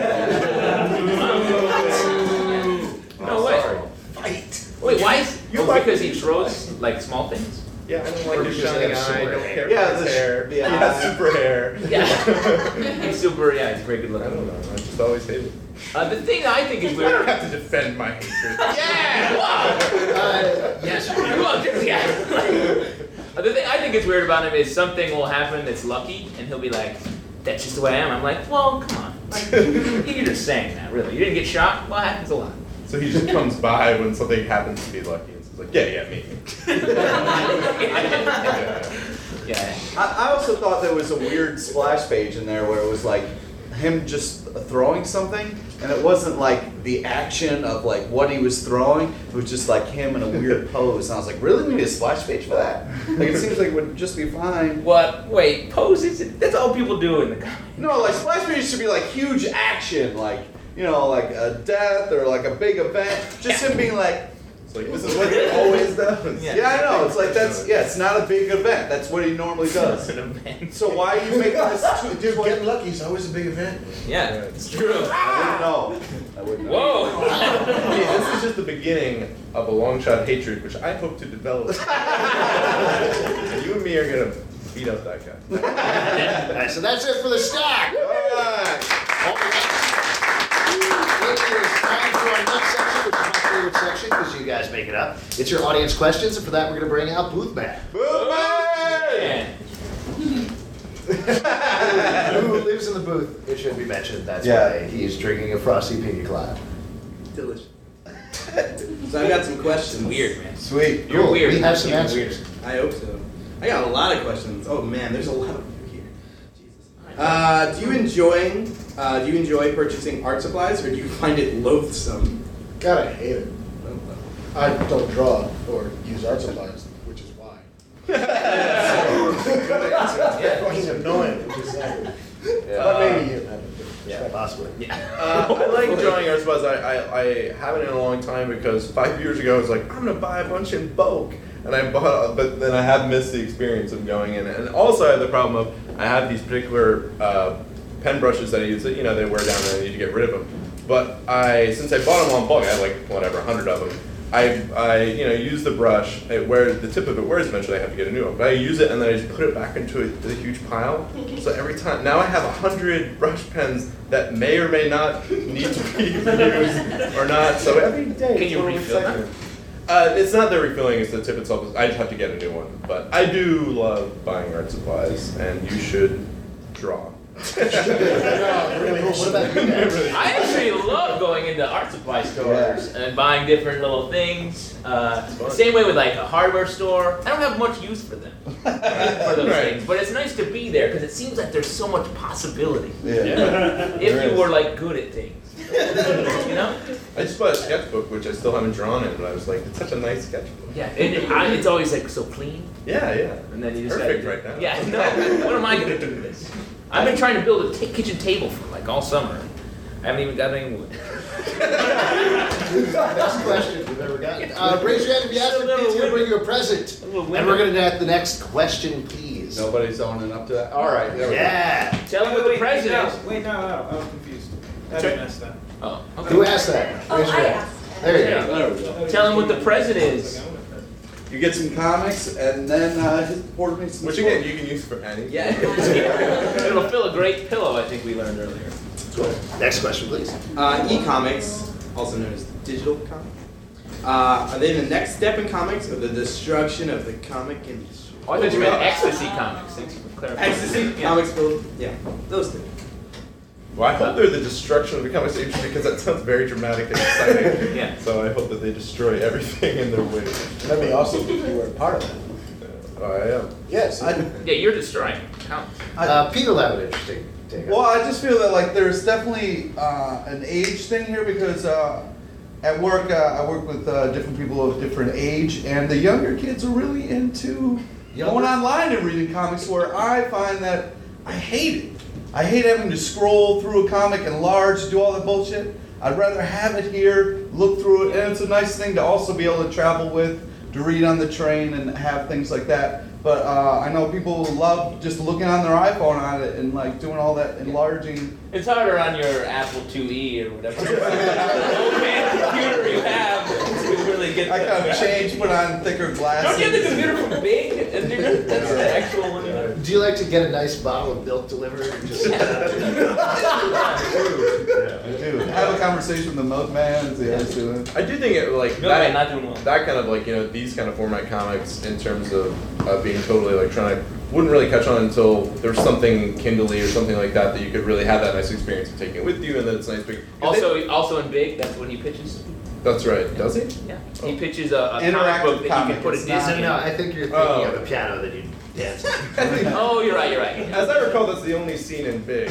No way. Sorry. Fight. Wait, why is? You Oh, like- because he throws like small things. Yeah, I don't Or like his because they shining have eye. I super don't hair. care Yeah, for his the hair. the Yeah, eye. super hair. Yeah. He's super. Yeah, he's very good I looking. don't know. I just always hated it. The thing I think is I don't weird. have to defend my hatred. Yeah. Wow. Yes. Well, yeah. The thing I think is weird about him is something will happen that's lucky, and he'll be like, "That's just the way I am." I'm like, "Well, come on. Like, you're just saying that, really. You didn't get shot. Well, it happens a lot." So he just comes by when something happens to be lucky and says like, yeah, me. Yeah. I also thought there was a weird splash page in there where it was like him just throwing something, and it wasn't like the action of like what he was throwing. It was just like him in a weird pose, and I was like, really, we need a splash page for that? Like it seems like it would just be fine. What? Wait, poses? That's all people do in the comic. No, like splash pages should be like huge action, like you know, like a death or like a big event. Just him being like, Like this is what he always does. Yeah, I know. It's like it's not a big event. That's what he normally does. An event. So why are you making this Dude, getting lucky is always a big event. Yeah, it's true. I wouldn't know. Whoa. Hey, this is just the beginning of a long shot hatred, which I hope to develop. And you and me are gonna beat up that guy. Alright, so that's it for the stack. Alright. It is time for our next section, which is my favorite section because you guys make it up. It's your audience questions, and for that, we're going to bring out Boothman, Man. who lives in the booth. It should be mentioned. That's why he is drinking a frosty pina colada. Delicious. So I've got some questions. Weird, man. Sweet. You're Cool. weird. We have some You're answers. weird. I hope so. I got a lot of questions. Oh man, there's a lot of you here. Jesus. Do you enjoy purchasing art supplies, or do you find it loathsome? God, I hate it. I don't draw or use art supplies, which is why. Yeah. Fucking annoying, which is sad. Yeah. But maybe you have it. Yeah, possibly. Yeah. I like drawing art supplies. I haven't in a long time because 5 years ago I was like, I'm gonna buy a bunch in bulk, and I bought, but then I have missed the experience of going in. And also I have the problem of I have these particular pen brushes that I use that they wear down and I need to get rid of them. But since I bought them on bulk, I have like whatever 100 of them. I use the brush. The tip of it wears eventually. I have to get a new one. But I use it and then I just put it back into a huge pile. So every time now I have 100 brush pens that may or may not need to be used or not. So every day. Can you refill them? It's not the refilling; it's the tip itself. I just have to get a new one. But I do love buying art supplies, and you should draw. Really, What about you guys? I actually love going into art supply stores and buying different little things. Same way with like a hardware store. I don't have much use for them, for those things, but it's nice to be there because it seems like there's so much possibility if you were like good at things. You know? I just bought a sketchbook, which I still haven't drawn in, but I was like, it's such a nice sketchbook. Yeah, it's always like so clean, Yeah. and then you just Perfect gotta, right now. Yeah, no. What am I gonna do with this? I've been trying to build a kitchen table for like all summer. I haven't even got any wood. Best question we've ever gotten. Raise your hand if you ask the kids to bring you a present. And we're going to have the next question, please. Nobody's owning up to that. All right. There we go. Yeah. Tell them what the president is. Wait, no, I was confused. I messed up. Oh, okay. Who asked that? Raise your hand. There you go. There we go. Tell them what the president is. You get some comics, and then his porter makes some. Which again, you can use for anything. Yeah, it'll fill a great pillow. I think we learned earlier. Cool. Next question, please. E-comics, also known as digital comics, are they the next step in comics, or the destruction of the comic industry? Oh, I thought you meant ecstasy comics. Thanks for clarifying. Ecstasy Yeah. comics, those two. Well, I hope they're the destruction of the comics industry because that sounds very dramatic and exciting. Yeah. So I hope that they destroy everything in their way. That'd be awesome if you were a part of that. I am. Yes. Yeah, you're destroying comics. Peter will have an interesting take. Well, I just feel that like there's definitely an age thing here because at work I work with different people of different age, and the younger kids are really into going online and reading comics. Where I find that I hate it. I hate having to scroll through a comic, enlarge, do all that bullshit. I'd rather have it here, look through it, and it's a nice thing to also be able to travel with, to read on the train and have things like that. But I know people love just looking on their iPhone on it and like doing all that enlarging. It's harder on your Apple IIe or whatever. Old man computer you have to really get. I kind of changed, put on thicker glasses. Don't you have the computer from Big? That's the actual one. Do you like to get a nice bottle of milk delivered? And just, I do. Have a conversation with the milkman and see how he's doing. I do think it like Milkman not doing well. that kind of like these kind of format comics in terms of being totally electronic wouldn't really catch on until there's something Kindle-y or something like that you could really have that nice experience of taking it with you, and then it's nice big. Also in Big, that's what he pitches. That's right. Does he? Yeah. He pitches a comic Interactive book that you comic, can put a it's not- disc in. No, I think you're thinking of a piano that you dance on. Oh, you're right. As I recall, that's the only scene in Big.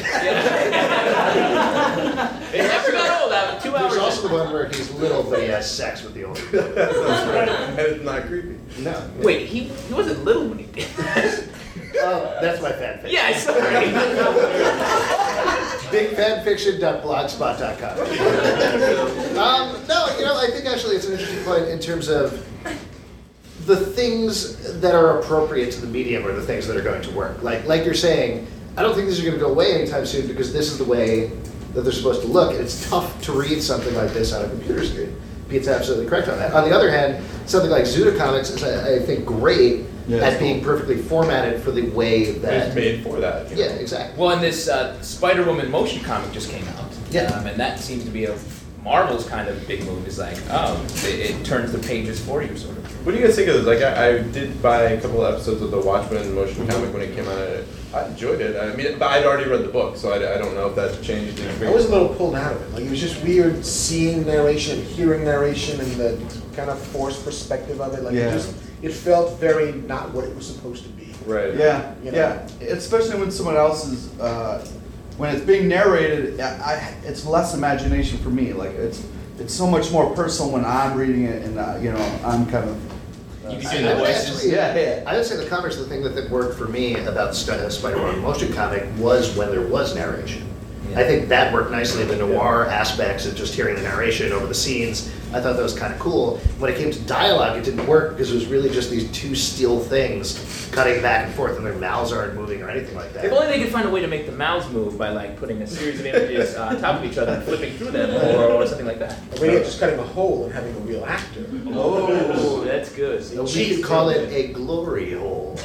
It never got old. That 2 hours. There's also the one where he's little but he has sex with the old girl. That's right. And it's not creepy. No. Wait, he wasn't little when he did. Oh, that's my fan fiction. Yeah, sorry. bigfanfiction.blogspot.com. No, I think actually it's an interesting point in terms of the things that are appropriate to the medium are the things that are going to work. Like you're saying, I don't think these are going to go away anytime soon because this is the way that they're supposed to look. And it's tough to read something like this on a computer screen. Pete's absolutely correct on that. On the other hand, something like Zuda Comics is, I think, great at being perfectly formatted for the way that It's made for that. Yeah, exactly. Well, and this Spider-Woman motion comic just came out. Yeah. And that seems to be a Marvel's kind of big move. Is like, it turns the pages for you, sort of. What do you guys think of this? Like, I did buy a couple of episodes of the Watchmen motion comic when it came out. I enjoyed it. I mean, but I'd already read the book, so I don't know if that changed the I experience. was a little pulled out of it. Like it was just weird seeing narration, hearing narration, and the kind of forced perspective of it. Like it felt very not what it was supposed to be. Right. Yeah, You know? yeah. Especially when someone else is, when it's being narrated, it's less imagination for me. Like it's so much more personal when I'm reading it, and I'm kind of. You can I do the would voices. actually- Yeah. I would say the comics, the thing that worked for me about Spider-Man motion comic was when there was narration. Yeah. I think that worked nicely, the noir aspects of just hearing the narration over the scenes. I thought that was kind of cool. When it came to dialogue, it didn't work because it was really just these two still things cutting back and forth, and their mouths aren't moving or anything like that. If only they could find a way to make the mouths move by like putting a series of images on top of each other and flipping through them, or something like that. Or maybe just cutting a hole and having a real actor. Oh, that's good. So we could call it a glory hole.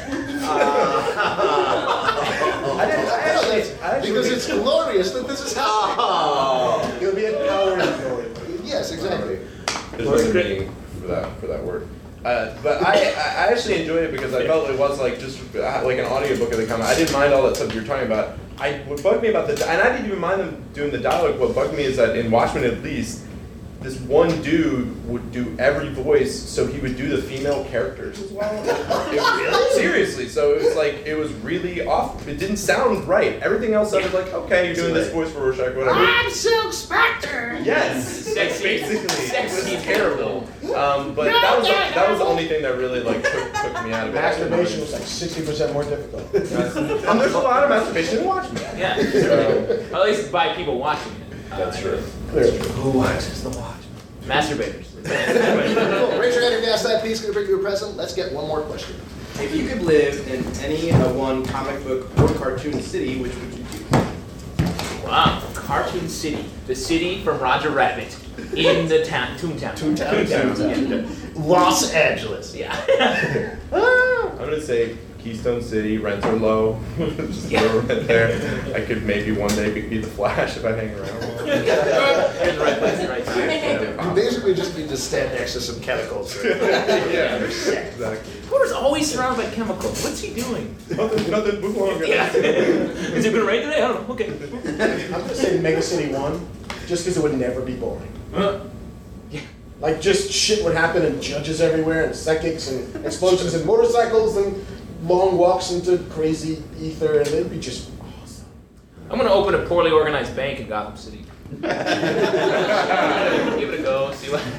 Because it's glorious that this is happening. It'll be empowering glory. Yes, exactly. There's no meaning for that word. But I actually enjoyed it because I felt it was like just like an audiobook of the comic. I didn't mind all that stuff you were talking about. What bugged me about and I didn't even mind them doing the dialogue. What bugged me is that in Watchmen at least, this one dude would do every voice, so he would do the female characters as well. Really? Seriously, so it was like, it was really off. It didn't sound right. Everything else sounded like, okay, you're doing this voice for Rorschach, whatever. I'm Silk Spectre! Yes, Sexy. basically. Sexy. It was terrible. But that was the only thing that really like took me out of it. Masturbation was like 60% more difficult. There's a lot of masturbation in Watchmen. Yeah. So, At least by people watching it. that's true. Clearly. Who watches the Watchmen? Masturbators. Cool. Raise your hand if you asked that piece. Gonna bring you a present. Let's get one more question. If you could live in any one comic book or cartoon city, which would you choose? Wow. Cartoon City. The city from Roger Rabbit. In the town. Toontown. Toontown. Los Angeles. Yeah. I'm gonna say Keystone City, rents are low. Just throw rent there. I could maybe one day be the Flash if I hang around. You're in the right place at the right time. You basically just need to stand next to some chemicals. Yeah, exactly. Porter's always surrounded by chemicals. What's he doing? Nothing, move along. Yeah. Is it gonna rain today? I don't know. Okay. I'm gonna say Mega City 1, just because it would never be boring. Like just shit would happen and judges everywhere and psychics and explosions and motorcycles and long walks into crazy ether and it'd be just awesome. I'm gonna open a poorly organized bank in Gotham City. Give it a go. See what.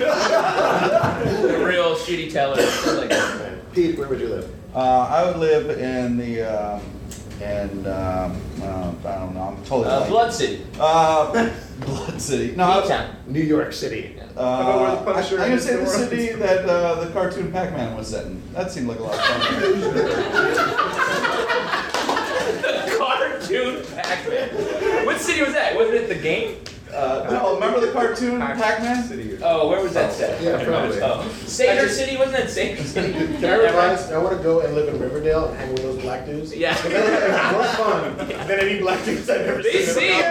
A real shitty teller. Stuff like that. Pete, where would you live? I would live in the I don't know. I'm totally blanking. Blood City. Blood City. No, Town. New York City. I'm gonna say the city that the cartoon Pac-Man was set in. That seemed like a lot of fun. The cartoon Pac-Man. What city was that? Wasn't it the game? No, remember the cartoon Pac-Man? Oh, where was that set? Yeah, probably. Oh, Sager City, wasn't that Sager City? Can I revise? I want to go and live in Riverdale and hang with those black dudes. Yeah. But then it's more fun than any black dudes I've ever They seen. seem,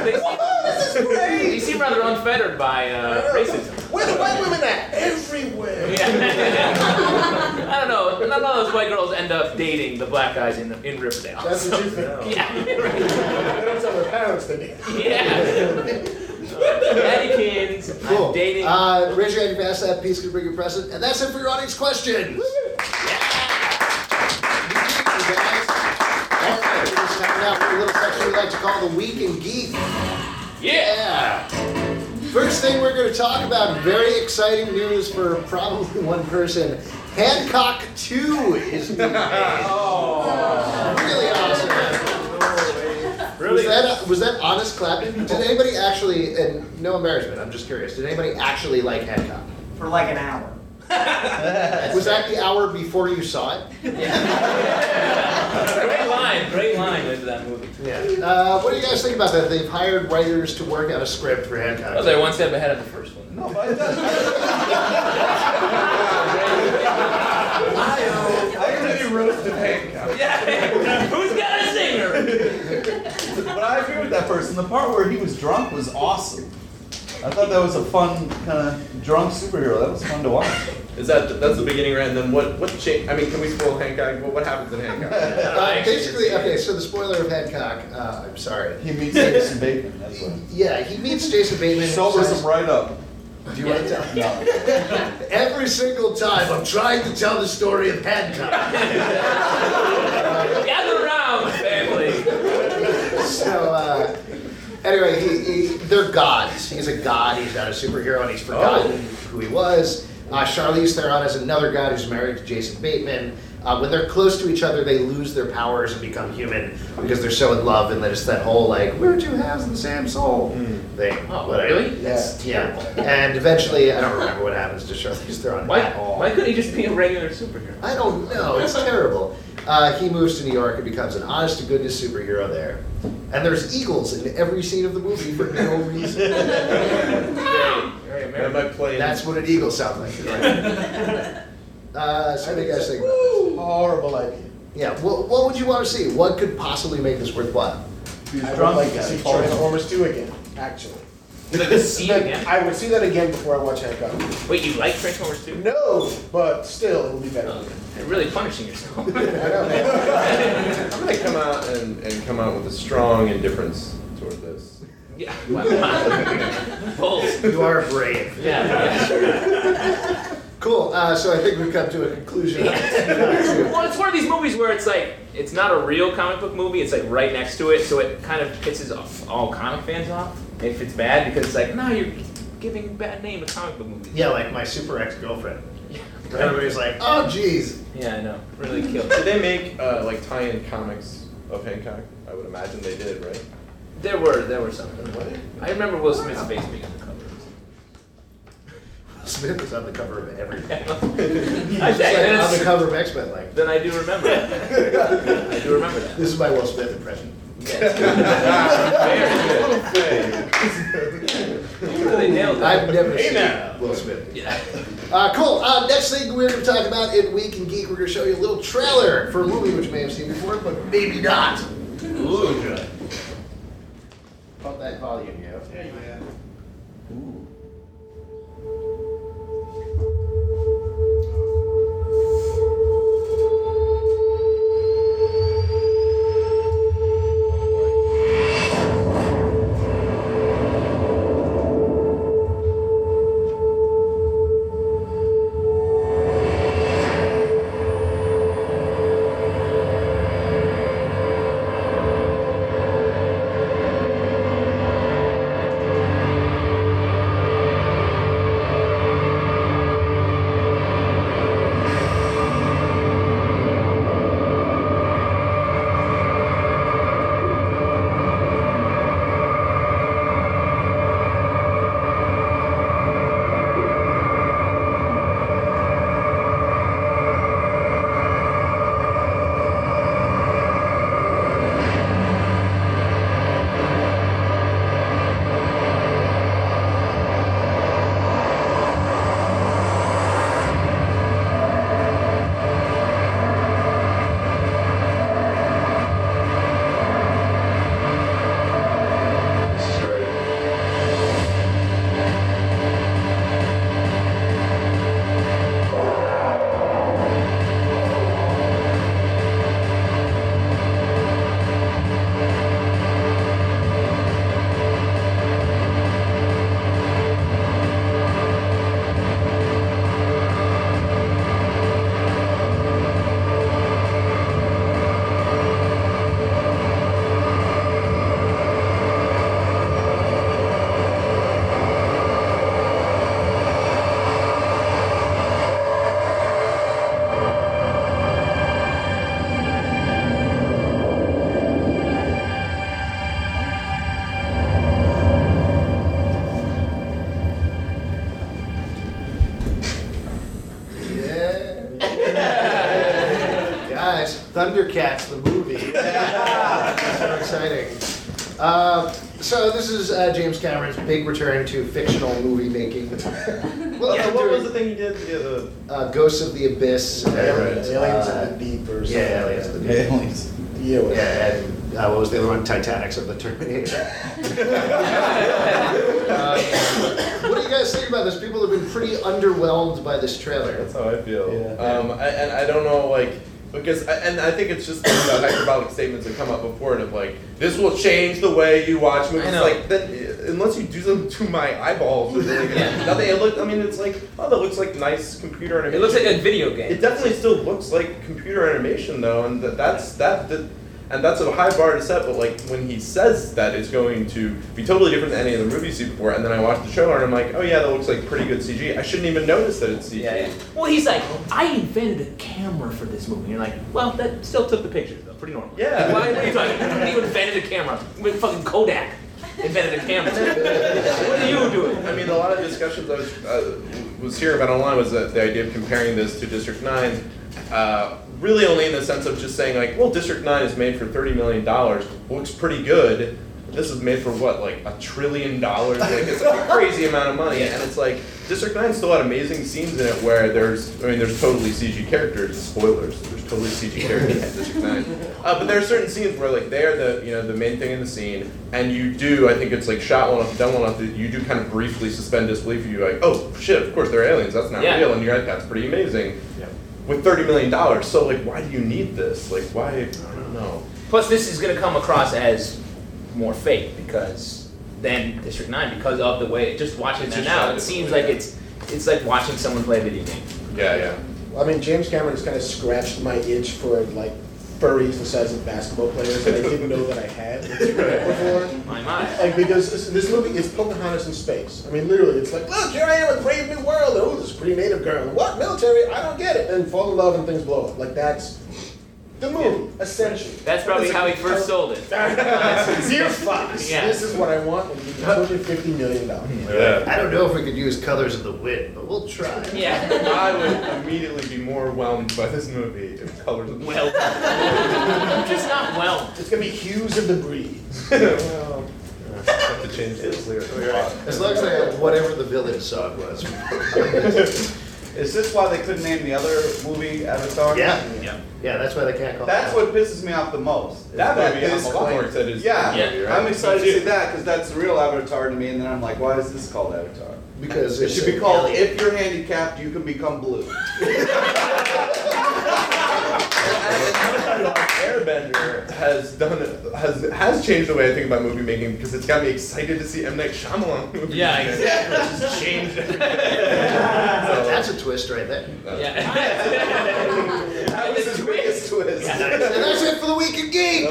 they seem rather unfettered by racism. Where the white women at? Everywhere. Yeah. I don't know. None of those white girls end up dating the black guys in Riverdale. That's what you think. Yeah. They don't tell their parents they did. Yeah. Mannequins. Cool. I'm dating. Raise your hand if you asked that piece. Could bring your present. And that's it for your audience questions. All right, we're just hanging out for a little section we like to call the Week in Geek. Yeah. First thing we're going to talk about, very exciting news for probably one person. Hancock 2 is being made. Really awesome. Really? Was that honest clapping? Did anybody actually, and no embarrassment, I'm just curious, did anybody actually like Hancock? For like an hour. Was that the hour before you saw it? Great line into that movie. Yeah. What do you guys think about that? They've hired writers to work out a script for Hancock. Oh, they're one step ahead of the first one. No, but I really roasted Hancock. Yeah. Who's got a singer? But I agree with that person. The part where he was drunk was awesome. I thought that was a fun kind of drunk superhero. That was fun to watch. That's the beginning, right? And then what change? I mean, can we spoil Hancock? What happens in Hancock? Basically, okay, so the spoiler of Hancock, I'm sorry. He meets Jason Bateman, that's what. Yeah, he meets Jason Bateman. Sobers him right up. Do you want to tell? No. Every single time I'm trying to tell the story of Hancock. Gather around, family. So, anyway, they're gods. He's a god, he's not a superhero, and he's forgotten who he was. Charlize Theron is another god who's married to Jason Bateman. When they're close to each other, they lose their powers and become human because they're so in love, and there's that whole, like, we're two halves of the same soul thing. Oh, Whatever. really? That's terrible. And eventually, I don't remember what happens to Charlize Theron at all. Why couldn't he just be a regular superhero? I don't know. It's terrible. He moves to New York and becomes an honest-to-goodness superhero there. And there's eagles in every scene of the movie for no reason. Very Am American. I playing? That's what an eagle sounds like. So what do you guys think about this? Horrible idea. Yeah, what would you want to see? What could possibly make this worthwhile? He was I would drunk like to again. see He falls asleep. Transformers 2 again, actually. You'd like to see it again? I would see that again before I watch Hancock. Wait, you like Transformers 2? No, but still, it will be better. You're really punishing yourself. I know. I'm gonna come out with a strong indifference toward this. Yeah. Wow. Bold. You are brave. Yeah. Cool. So I think we've come to a conclusion. Well, it's one of these movies where it's like, it's not a real comic book movie, it's like right next to it, so it kind of pisses off all comic fans off if it's bad, because it's like, no, you're giving a bad name to comic book movies. Yeah, like my super ex-girlfriend. Everybody's like, oh, jeez. Yeah, I know. Really killed. Did they make like tie-in comics of Hancock? I would imagine they did, right? There were some. I remember Will Smith's face being on the cover. Smith is on the cover of everything. I He's like on the cover of X-Men, like. Then I do remember that. I do remember that. This is my Will Smith impression. They nailed it. I've never Hey, seen now. Will Smith. Yeah. Cool. Next thing we're going to talk about in Week in Geek, we're going to show you a little trailer for a movie which you may have seen before, but maybe not. Ooh, good. Pump that volume, yo. Yeah, yeah. Thundercats, the movie. That's so exciting. So this is James Cameron's big return to fictional movie making. Well, What was the thing he did? Ghosts of the Abyss. Aliens in the Deep or something. Yeah, Aliens in the Deep. Aliens. Yeah, whatever. Yeah, and what was the other one? Titanics of the Terminator. What do you guys think about this? People have been pretty underwhelmed by this trailer. That's how I feel. Yeah. And I don't know, like, because, I think it's just the hyperbolic statements that come up before it of like, this will change the way you watch movies. I know. Like, then, unless you do something to my eyeballs, it's like, nothing. It's like, oh, that looks like nice computer animation. It looks like a video game. It definitely still looks like computer animation though, and that's a high bar to set. But like when he says that it's going to be totally different than any of the movies he's seen before, and then I watch the trailer and I'm like, oh yeah, that looks like pretty good CG. I shouldn't even notice that it's CG. Yeah. Well, he's like, I invented a camera for this movie. And you're like, well, that still took the pictures though, pretty normal. Yeah. Why are you talking? You invented a camera. Fucking Kodak invented a camera. What are you doing? I mean, a lot of discussions I was hearing about online was that the idea of comparing this to District 9, really only in the sense of just saying like, well, District 9 is made for $30 million, looks pretty good. This is made for what, like $1 trillion? Like it's like a crazy amount of money, and it's like District 9 still had amazing scenes in it where there's totally CG characters. Spoilers, there's totally CG characters in District 9. But there are certain scenes where like they're the main thing in the scene, and you do, I think it's like shot well enough, done well enough that you do kind of briefly suspend disbelief. You're like, oh shit, of course they're aliens. That's not real, and you're like, that's pretty amazing. Yeah. With $30 million, so like, why do you need this? Like, why? I don't know. Plus, this is going to come across as more fake because then District 9, because of the way, just watching that now, it seems like it's like watching someone play a video game. Yeah. Well, I mean, James Cameron has kind of scratched my itch for like furries the size of basketball players that I didn't know that I had before. My mind. Like, because this movie is Pocahontas in space. I mean, literally, it's like, look, here I am, a brave new world. Oh, this pretty native girl. What? Military? I don't get it. And fall in love and things blow up. Like, that's the movie, essentially. That's probably how he first sold it. Dear Fox, Yeah. this is what I want, and you $250 million. Yeah. I don't know if we could use Colors of the Wind, but we'll try. Yeah. I would immediately be more whelmed by this movie if Colors of the Well, I'm just not well. It's going to be Hues of the Breeze. Well, I have to change this lyric a lot. As long as I have whatever the village song was. Is this why they couldn't name the other movie Avatar? Yeah, that's why they can't call That's it. what pisses me off the most. That movie, this I'm a lot more claim- excited to see Yeah, the movie, right? I'm excited to Me too. see that because that's the real Avatar to me, and then I'm like, why is this called Avatar? Because It it's should be an called alien. If You're Handicapped, You Can Become Blue. Airbender has changed the way I think about movie making because it's got me excited to see M. Night Shyamalan movies. Yeah, again. exactly. It's just changed everything. That's a twist right there. Yeah. That was the biggest twist. And that's it for the Week in Geek!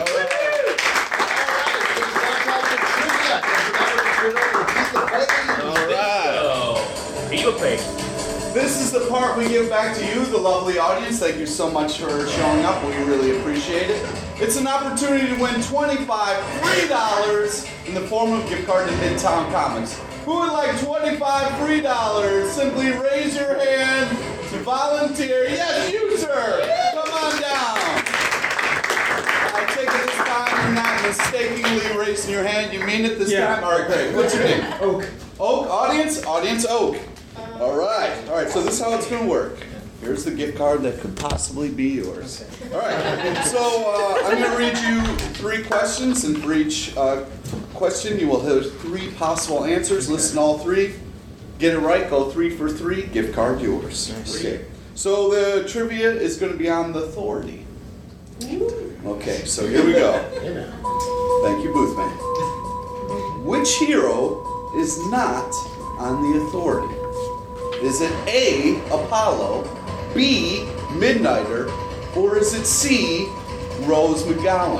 Oh, people pay. This is the part we give back to you, the lovely audience. Thank you so much for showing up. We really appreciate it. It's an opportunity to win $25 free dollars in the form of gift card to Midtown Comics. Who would like $25 free dollars? Simply raise your hand to volunteer. Yes, you, sir. Come on down. I take it this time you're not mistakenly raising your hand. You mean it this time? All right, great. What's your name? Oak. Oak, audience Oak. All right, so this is how it's gonna work. Here's the gift card that could possibly be yours. All right, so I'm gonna read you 3 questions, and for each question you will have 3 possible answers. Listen to all 3. Get it right, go 3 for 3, gift card yours. Okay. So the trivia is gonna be on the Authority. Okay, so here we go. Thank you, Boothman. Which hero is not on the Authority? Is it A, Apollo, B, Midnighter, or is it C, Rose McGowan?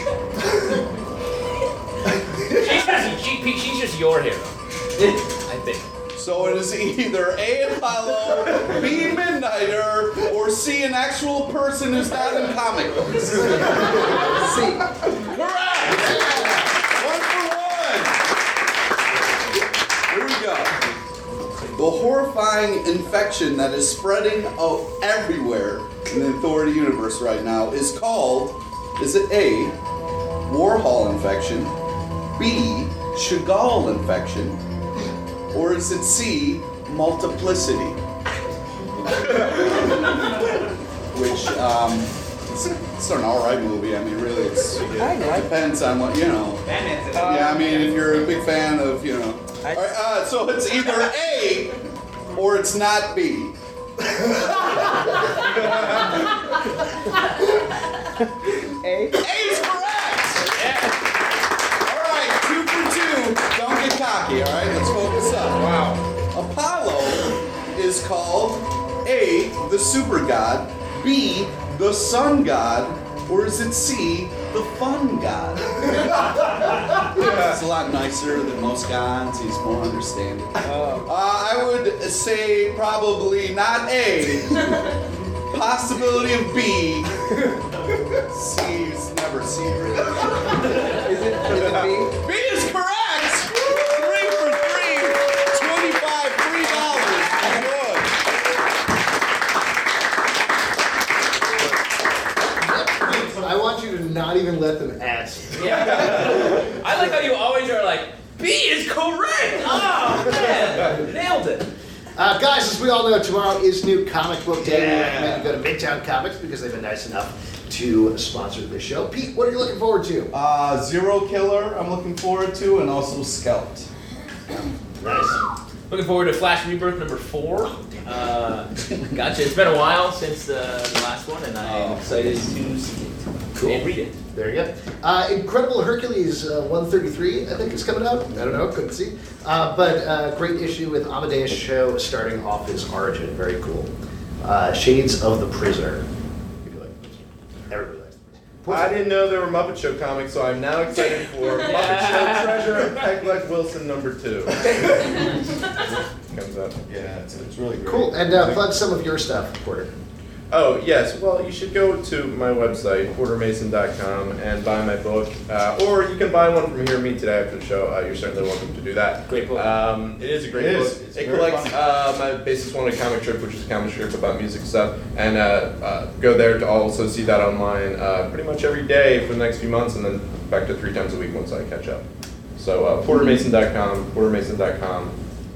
She's just your hero. I think. So it is either A, Apollo, B, Midnighter, or C, an actual person who's not in comic books. C. Correct! 1 for 1. Here we go. The horrifying infection that is spreading everywhere in the Authority universe right now is called, is it A, Warhol infection, B, Chagall infection, or is it C, multiplicity? Which, it's an alright movie. I mean, really, it depends on what, you know. Yeah, I mean, if you're a big fan of, you know. Alright, so it's either A or it's not B. A. A is correct! Alright, 2 for 2. Don't get cocky, alright? Let's focus up. Wow. Apollo is called A, the super god, B, the sun god, or is it C, the fun god? He's a lot nicer than most gods. He's more understanding. I would say probably not A. Possibility of B. C is never C, really. Is it B? B is correct! 3 for 3. $25 free dollars. Good. I want you to not even let them ask. Yeah. I like how you always are like, B is correct! Oh, man! Nailed it. Guys, as we all know, tomorrow is New Comic Book Day. We recommend you go to Midtown Comics because they've been nice enough to sponsor this show. Pete, what are you looking forward to? Zero Killer, I'm looking forward to, and also Scout. Nice. Looking forward to Flash Rebirth number 4. Gotcha. It's been a while since the last one, and I'm excited to see it and read it. There you go. Incredible Hercules 133, I think, is coming out. I don't know, couldn't see. But great issue with Amadeus Cho starting off his origin. Very cool. Shades of the Prisoner. Everybody likes the Prisoner. I didn't know there were Muppet Show comics, so I'm now excited for Muppet Show Treasure Pegleg Wilson number 2. Comes up. Yeah, it's really great. Cool. And plug some of your stuff, Porter. Oh, yes. Well, you should go to my website, portermason.com, and buy my book. Or you can buy one from Hear Me today after the show. You're certainly welcome to do that. Great book. It is a great book. It collects my Basis Wanted comic strip, which is a comic strip about music stuff. And go there to also see that online pretty much every day for the next few months, and then back to 3 times a week once I catch up. So portermason.com, portermason.com.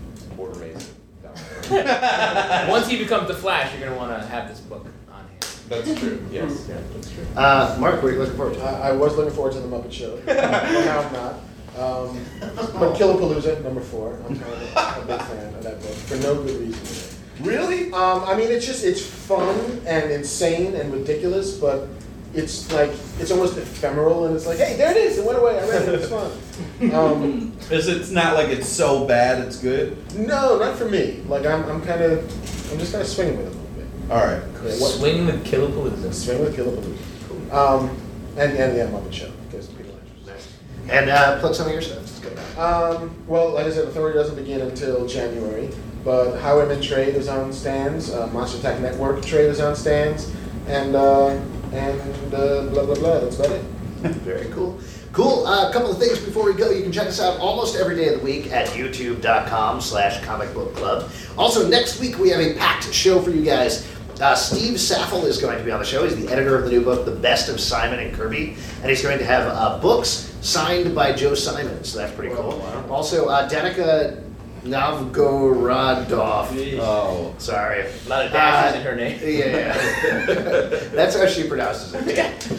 Once he becomes the Flash, you're going to want to have this book on hand. That's true. Yes. Yeah, that's true. Mark, what are you looking forward to? I was looking forward to the Muppet Show. But now I'm not. But Killapalooza, number 4. I'm kind of a big fan of that book for no good reason. Really? I mean, it's fun and insane and ridiculous, but it's like, it's almost ephemeral, and it's like, hey, there it is, it went away, I read it, it's fun. It's not like it's so bad it's good? No, not for me. Like, I'm just kind of swinging with it a little bit. Alright. Swing with Killapalooza. Swing with Killapalooza. And yeah, Muppet Show, because people are interested. And plug some of your stuff. Let's go. Well, like I said, Authority doesn't begin until January, but Highwayman Trade is on stands, Monster Attack Network Trade is on stands, and blah, blah, blah. That's about it. Very cool. Cool. A couple of things before we go. You can check us out almost every day of the week at youtube.com/comicbookclub. Also, next week we have a packed show for you guys. Steve Saffel is going to be on the show. He's the editor of the new book, The Best of Simon and Kirby. And he's going to have books signed by Joe Simon, so that's pretty cool. Wow. Also, Danica Novgorodov. Oh. Sorry. A lot of dashes in her name. Yeah. That's how she pronounces it.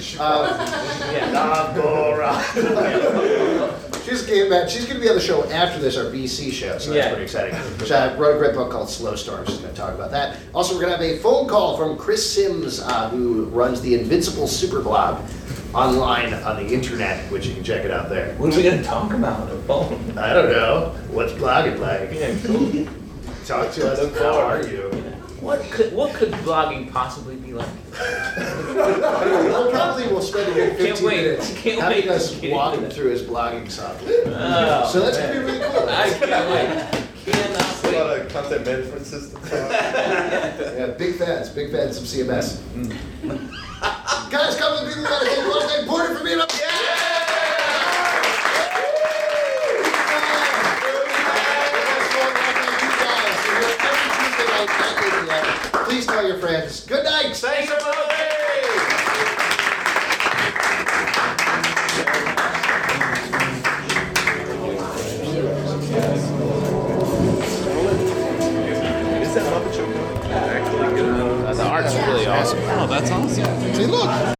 Novgorodov. She's going to be on the show after this, our BC show, so that's pretty exciting. She wrote a great book called Slow Storm. She's going to talk about that. Also, we're going to have a phone call from Chris Sims, who runs the Invincible Super Blog online on the internet, which you can check it out there. What are we going to talk about on the phone? I don't know. What's blogging like? Yeah, cool. Talk to us. How are you? What could blogging possibly be like? Well, probably we'll spend a good 15 minutes Can't having wait us to get walk into him that. through his blogging software. Oh, So that's man. going to be really cool. I can't wait. Cannot A wait. lot of content management systems. Yeah, big fans of CMS. Guys, come with me to the medical one thing. Porter for being up. Please tell your friends. Good night. Thanks so much. Is that Muppet Show coming? Actually, good. The art's really awesome. Oh, that's awesome. See, look.